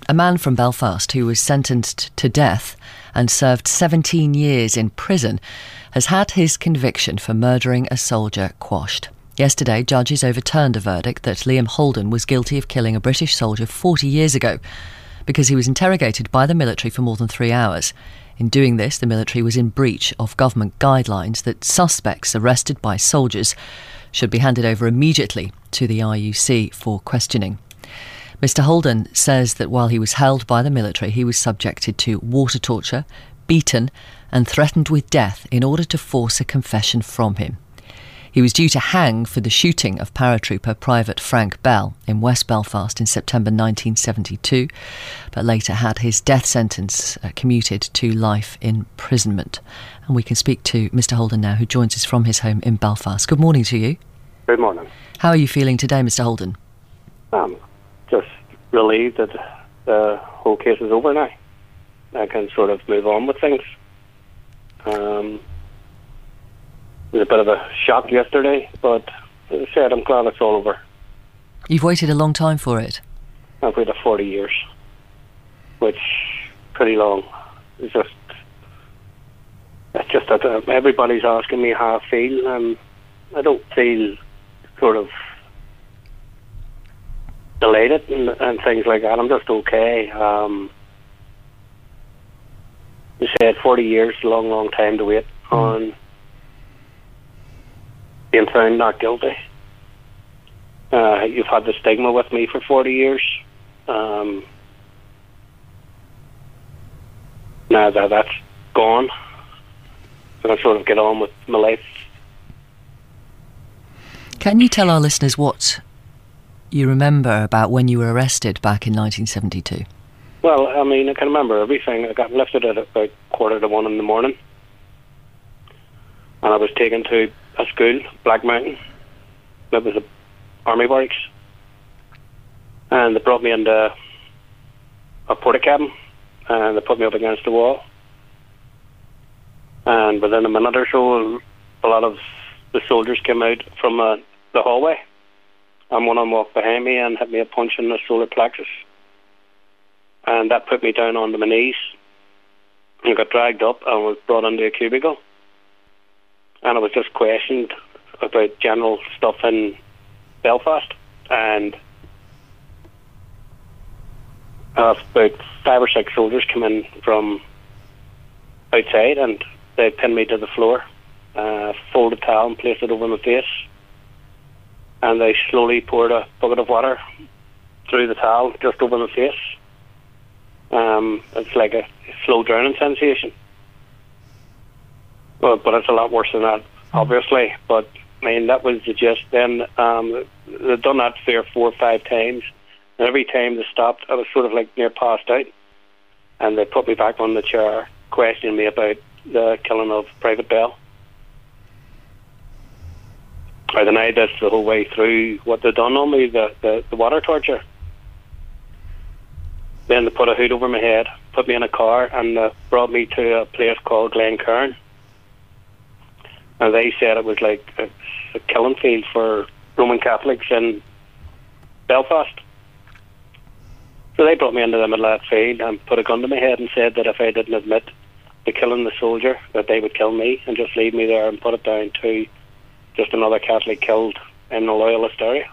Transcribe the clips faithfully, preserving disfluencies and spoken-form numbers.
A man from Belfast who was sentenced to death and served seventeen years in prison has had his conviction for murdering a soldier quashed. Yesterday, judges overturned a verdict that Liam Holden was guilty of killing a British soldier forty years ago because he was interrogated by the military for more than three hours. In doing this, the military was in breach of government guidelines that suspects arrested by soldiers should be handed over immediately to the I U C for questioning. Mister Holden says that while he was held by the military, he was subjected to water torture, beaten and threatened with death in order to force a confession from him. He was due to hang for the shooting of paratrooper Private Frank Bell in West Belfast in September nineteen seventy-two, but later had his death sentence uh, commuted to life imprisonment. And we can speak to Mister Holden now, who joins us from his home in Belfast. Good morning to you. Good morning. How are you feeling today, Mister Holden? Um, just relieved that the whole case is over now. I can sort of move on with things. Um, it was a bit of a shock yesterday, but as I said, I'm glad it's all over. You've waited a long time for it. I've waited forty years, which pretty long. It's just, it's just that uh, everybody's asking me how I feel, and I don't feel sort of delighted and, and things like that. I'm just okay. Um, you said forty years, a long, long time to wait mm. on being found not guilty. Uh, you've had the stigma with me for forty years. Um, now that that's gone, I'm going to sort of get on with my life. Can you tell our listeners what you remember about when you were arrested back in nineteen seventy-two? Well, I mean, I can remember everything. I got lifted at about quarter to one in the morning, and I was taken to a school, Black Mountain. It was a army barracks, and they brought me into a porta cabin, and they put me up against the wall. And within a minute or so, a lot of the soldiers came out from uh, the hallway, and one of them walked behind me and hit me a punch in the solar plexus, and that put me down onto my knees. And I got dragged up and was brought into a cubicle, and I was just questioned about general stuff in Belfast. And uh, about five or six soldiers came in from outside, and they pinned me to the floor, uh, folded a towel and placed it over my face, and they slowly poured a bucket of water through the towel just over my face. Um, it's like a slow drowning sensation. Well, but it's a lot worse than that, obviously. But I mean, that was the gist. Then um, they'd done that three or four or five times, and every time they stopped, I was sort of like near passed out, and they put me back on the chair, questioning me about the killing of Private Bell. I denied this the whole way through what they'd done on me, the, the, the water torture. Then they put a hood over my head, put me in a car, and uh, brought me to a place called Glencairn. And they said it was like a, a killing field for Roman Catholics in Belfast. So they brought me into the middle of that field and put a gun to my head and said that if I didn't admit to killing the soldier, that they would kill me and just leave me there and put it down to just another Catholic killed in the Loyalist area.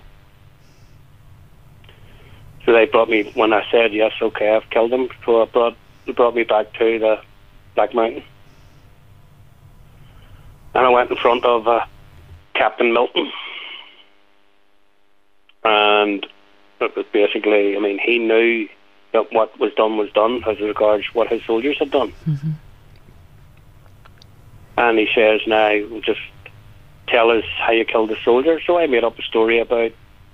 So they brought me, when I said yes, okay, I've killed him, so it brought, it brought me back to the Black Mountain. And I went in front of uh, Captain Milton. And it was basically, I mean, he knew that what was done was done as regards what his soldiers had done. Mm-hmm. And he says, now, just tell us how you killed the soldier. So I made up a story about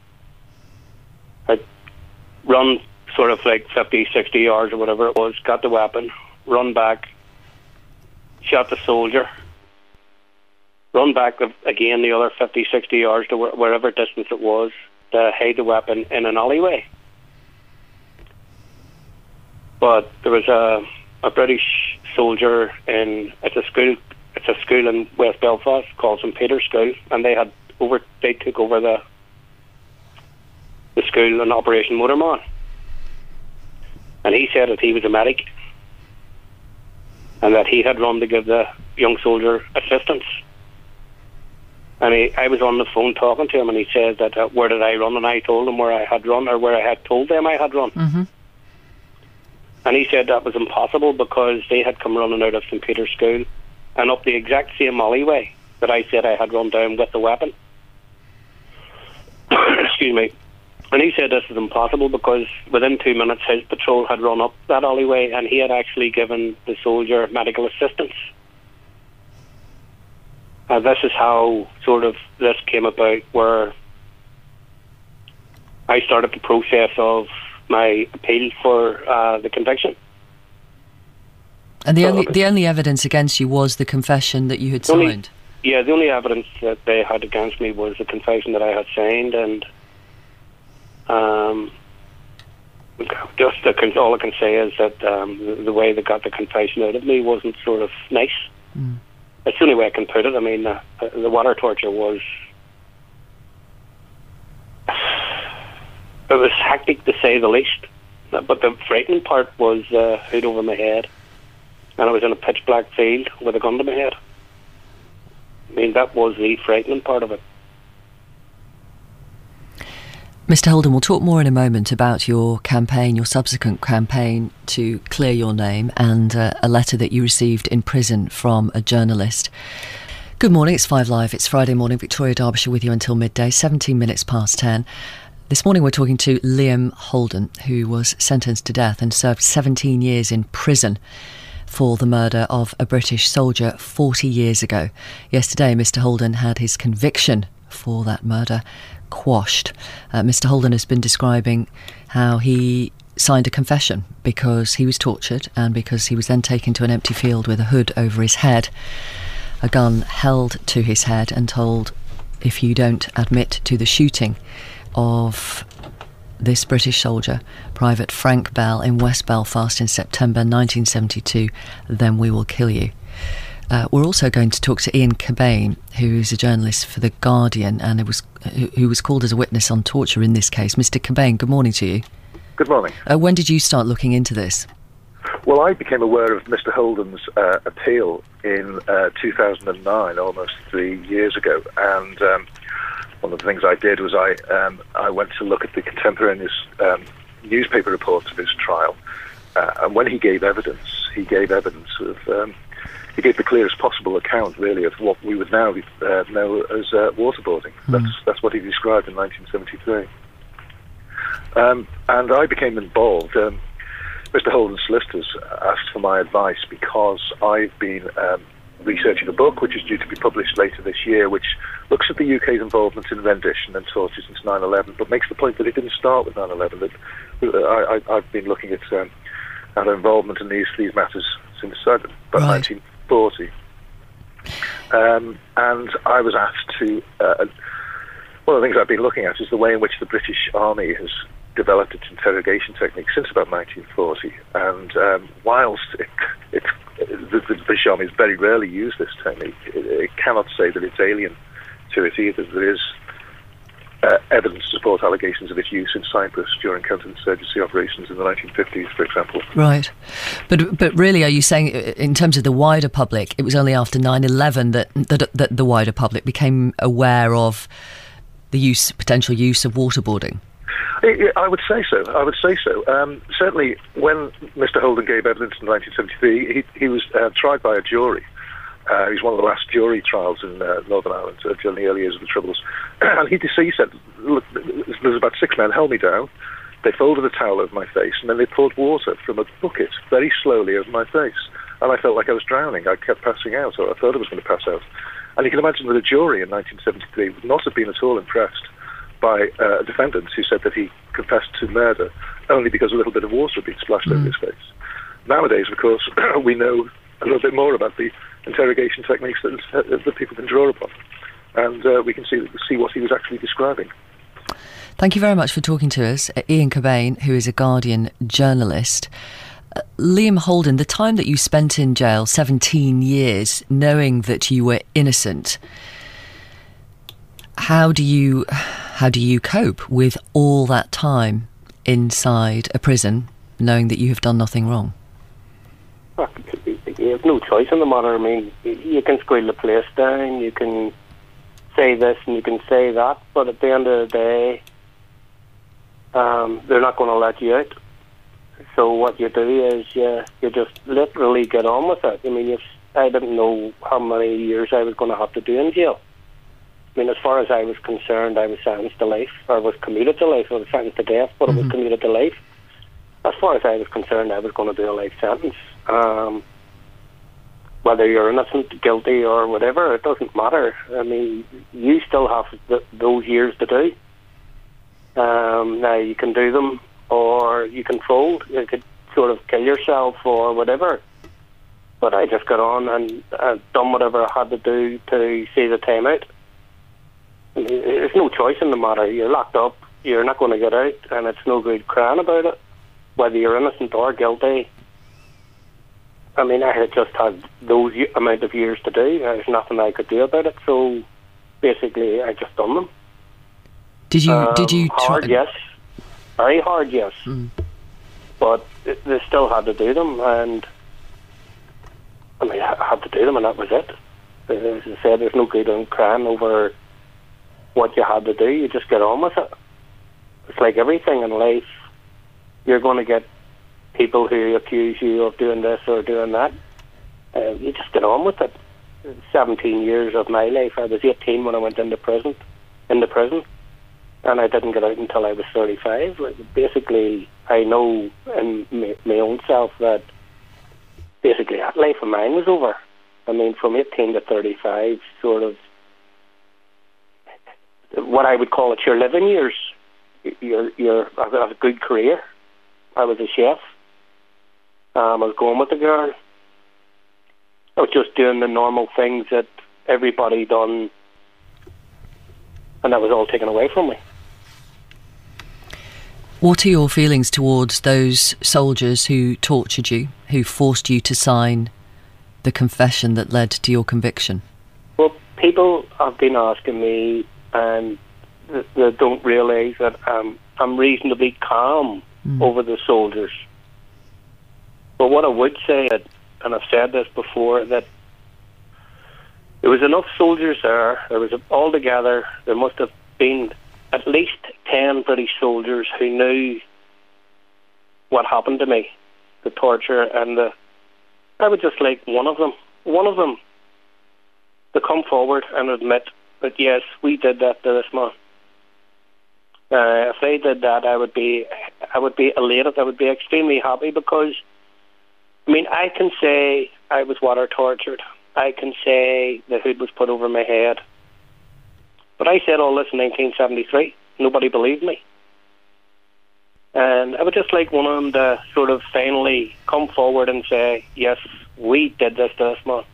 I'd run sort of like fifty, sixty yards or whatever it was, got the weapon, run back, shot the soldier, run back again the other fifty, sixty yards to wherever distance it was, to hide the weapon in an alleyway. But there was a, a British soldier in, it's a school, it's a school in West Belfast called Saint Peter's School, and they had over, they took over the the school in Operation Motorman. And he said that he was a medic and that he had run to give the young soldier assistance. And he, I was on the phone talking to him, and he said that, uh, where did I run? And I told him where I had run, or where I had told them I had run. Mm-hmm. And he said that was impossible because they had come running out of St Peter's School and up the exact same alleyway that I said I had run down with the weapon. Excuse me. And he said this is impossible because within two minutes his patrol had run up that alleyway and he had actually given the soldier medical assistance. And this is how sort of this came about, where I started the process of my appeal for uh, the conviction. And the so, only the only evidence against you was the confession that you had signed? Only, yeah, the only evidence that they had against me was the confession that I had signed, and um, just the, all I can say is that um, the, the way they got the confession out of me wasn't sort of nice. Mm. That's the only way I can put it. I mean, uh, the water torture was... It was hectic, to say the least. But the frightening part was uh, hood over my head. And I was in a pitch black field with a gun to my head. I mean, that was the frightening part of it. Mister Holden, we'll talk more in a moment about your campaign, your subsequent campaign to clear your name, and uh, a letter that you received in prison from a journalist. Good morning, it's Five Live. It's Friday morning, Victoria Derbyshire with you until midday, seventeen minutes past ten. This morning we're talking to Liam Holden, who was sentenced to death and served seventeen years in prison for the murder of a British soldier forty years ago. Yesterday, Mister Holden had his conviction for that murder quashed. Uh, Mister Holden has been describing how he signed a confession because he was tortured and because he was then taken to an empty field with a hood over his head, a gun held to his head, and told, if you don't admit to the shooting of this British soldier, Private Frank Bell, in West Belfast in September nineteen seventy-two, then we will kill you. Uh, we're also going to talk to Ian Cobain, who's a journalist for The Guardian and who was, who was called as a witness on torture in this case. Mister Cobain, good morning to you. Good morning. Uh, when did you start looking into this? Well, I became aware of Mister Holden's uh, appeal in uh, two thousand nine, almost three years ago, and um, one of the things I did was I um, I went to look at the contemporaneous um, newspaper reports of his trial, uh, and when he gave evidence, he gave evidence of um, he gave the clearest possible account, really, of what we would now uh, know as uh, waterboarding. Mm. That's that's what he described in nineteen seventy-three, um, and I became involved. Um, Mister Holden's solicitors asked for my advice because I've been um, researching a book which is due to be published later this year, which looks at the U K's involvement in rendition and torture since nine eleven, but makes the point that it didn't start with nine eleven. That I, I, I've been looking at um, our involvement in these these matters since uh, about right. nineteen forty, um, and I was asked to. Uh, one of the things I've been looking at is the way in which the British Army has developed its interrogation technique since about nineteen forty, and um, whilst it, it, the, the British Army has very rarely used this technique, it, it cannot say that it's alien to it either. There is uh, evidence to support allegations of its use in Cyprus during counterinsurgency operations in the nineteen fifties, for example. Right. But but really, are you saying, in terms of the wider public, it was only after nine eleven that, that, that the wider public became aware of the use, potential use of waterboarding? I would say so. I would say so. Um, certainly, when Mister Holden gave evidence in nineteen seventy-three, he, he was uh, tried by a jury. Uh, he was one of the last jury trials in uh, Northern Ireland uh, during the early years of the Troubles. And he, he said, look, there's about six men held me down, they folded a towel over my face, and then they poured water from a bucket very slowly over my face. And I felt like I was drowning. I kept passing out, or I thought I was going to pass out. And you can imagine that a jury in nineteen seventy-three would not have been at all impressed by uh, defendants who said that he confessed to murder only because a little bit of water had been splashed mm. over his face. Nowadays, of course, we know a little bit more about the interrogation techniques that, uh, that people can draw upon, and uh, we can see see what he was actually describing. Thank you very much for talking to us, uh, Ian Cobain, who is a Guardian journalist. Uh, Liam Holden, the time that you spent in jail, seventeen years, knowing that you were innocent, how do you... How do you cope with all that time inside a prison knowing that you have done nothing wrong? You have no choice in the matter. I mean, you can squeal the place down, you can say this and you can say that, but at the end of the day, um, they're not going to let you out. So what you do is you, you just literally get on with it. I mean, if I didn't know how many years I was going to have to do in jail. I mean, as far as I was concerned, I was sentenced to life, or was commuted to life. I was sentenced to death, but mm-hmm. I was commuted to life. As far as I was concerned, I was going to do a life sentence. Um, whether you're innocent, guilty, or whatever, it doesn't matter. I mean, you still have th- those years to do. Um, now, you can do them, or you can fold. You could sort of kill yourself, or whatever. But I just got on and uh, done whatever I had to do to see the time out. I mean, there's no choice in the matter. You're locked up, you're not going to get out, and it's no good crying about it, whether you're innocent or guilty. I mean, I had just had those amount of years to do. There's nothing I could do about it, so basically I just done them. Did you? Um, did you try? Hard, yes. Very hard, yes. Mm. But it, they still had to do them, and I mean, I had to do them, and that was it. As I said, there's no good in crying over what you had to do. You just get on with it. It's like everything in life. You're going to get people who accuse you of doing this or doing that. Uh, you just get on with it. seventeen years of my life. I was eighteen when I went into prison, into prison, and I didn't get out until I was thirty-five. Basically, I know in my, my own self that basically that life of mine was over. I mean, from eighteen to thirty-five, sort of what I would call it your living years. You're, you're, I've got a good career. I was a chef. Um, I was going with the girl. I was just doing the normal things that everybody done, and that was all taken away from me. What are your feelings towards those soldiers who tortured you, who forced you to sign the confession that led to your conviction? Well, people have been asking me, and they don't realise that um, I'm reasonably calm mm. over the soldiers. But what I would say, and I've said this before, that there was enough soldiers there. There was altogether, there must have been at least ten British soldiers who knew what happened to me, the torture, and the. I would just like one of them, one of them, to come forward and admit that yes, we did that to this man. Uh, if they did that, I would be, I would be elated. I would be extremely happy because, I mean, I can say I was water tortured. I can say the hood was put over my head. But I said all this in nineteen seventy-three. Nobody believed me. And I would just like one of them to sort of finally come forward and say, yes, we did this to this man.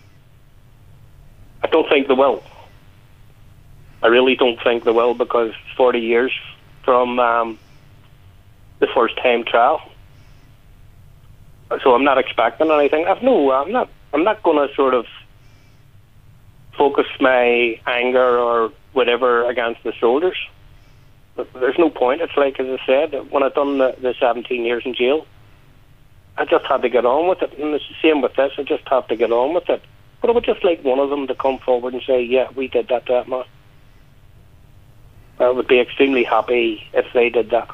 I don't think they will. I really don't think they will, because forty years from um, the first time trial. So I'm not expecting anything. I've no, I'm not. I'm not going to sort of focus my anger or whatever against the soldiers. There's no point. It's like, as I said, when I've done the, the seventeen years in jail, I just had to get on with it. And it's the same with this. I just have to get on with it. But I would just like one of them to come forward and say, yeah, we did that to that man. I would be extremely happy if they did that.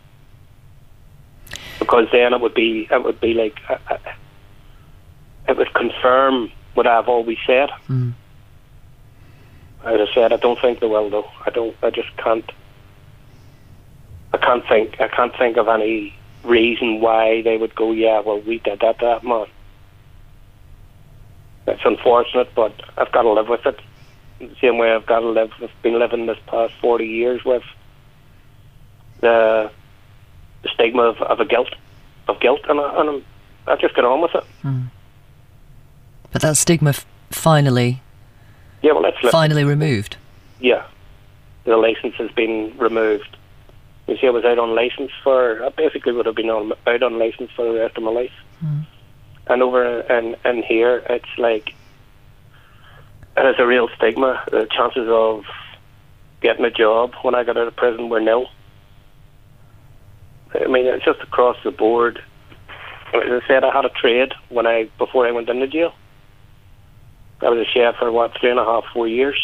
Because then it would be, it would be like, uh, uh, it would confirm what I've always said. Mm. As I said, I don't think they will, though. I don't. I just can't. I can't think. I can't think of any reason why they would go, yeah, well, we did that to that man. It's unfortunate, but I've got to live with it. The same way I've got to live. I've been living this past forty years with the, the stigma of, of a guilt, of guilt, and I, and I'm, I just get on with it. Mm. But that stigma f- finally, yeah, well, that's finally removed. Yeah, the licence has been removed. You see, I was out on licence for. I basically would have been on, out on licence for the rest of my life. Mm. And over in, in here, it's like, it is a real stigma. The chances of getting a job when I got out of prison were nil. I mean, it's just across the board. As I said, I had a trade when I before I went into jail. I was a chef for, what, three and a half, four years.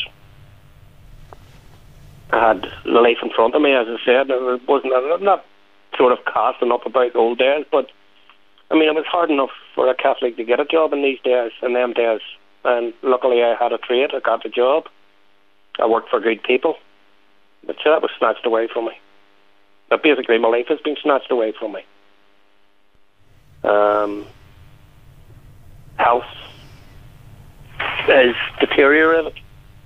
I had life in front of me, as I said. It wasn't, I'm not sort of casting up about the old days, but, I mean, it was hard enough for a Catholic to get a job in these days, in them days. And luckily I had a trade, I got the job. I worked for good people. But so that was snatched away from me. But basically my life has been snatched away from me. Um, health is deteriorated.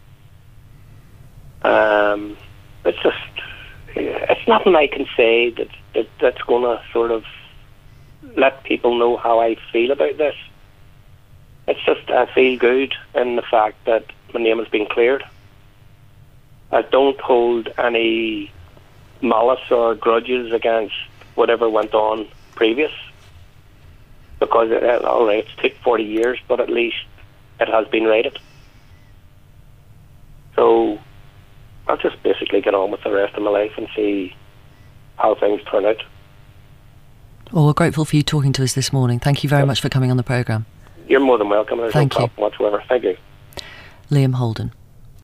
Um, it's just, it's nothing I can say that, that that's going to sort of let people know how I feel about this. It's just I feel good in the fact that my name has been cleared. I don't hold any malice or grudges against whatever went on previous, because it, all right, it's took forty years, but at least it has been righted. So I'll just basically get on with the rest of my life and see how things turn out. Well, we're grateful for you talking to us this morning. Thank you very Yep. much for coming on the programme. You're more than welcome. There's Thank no you. problem whatsoever. Thank you. Liam Holden.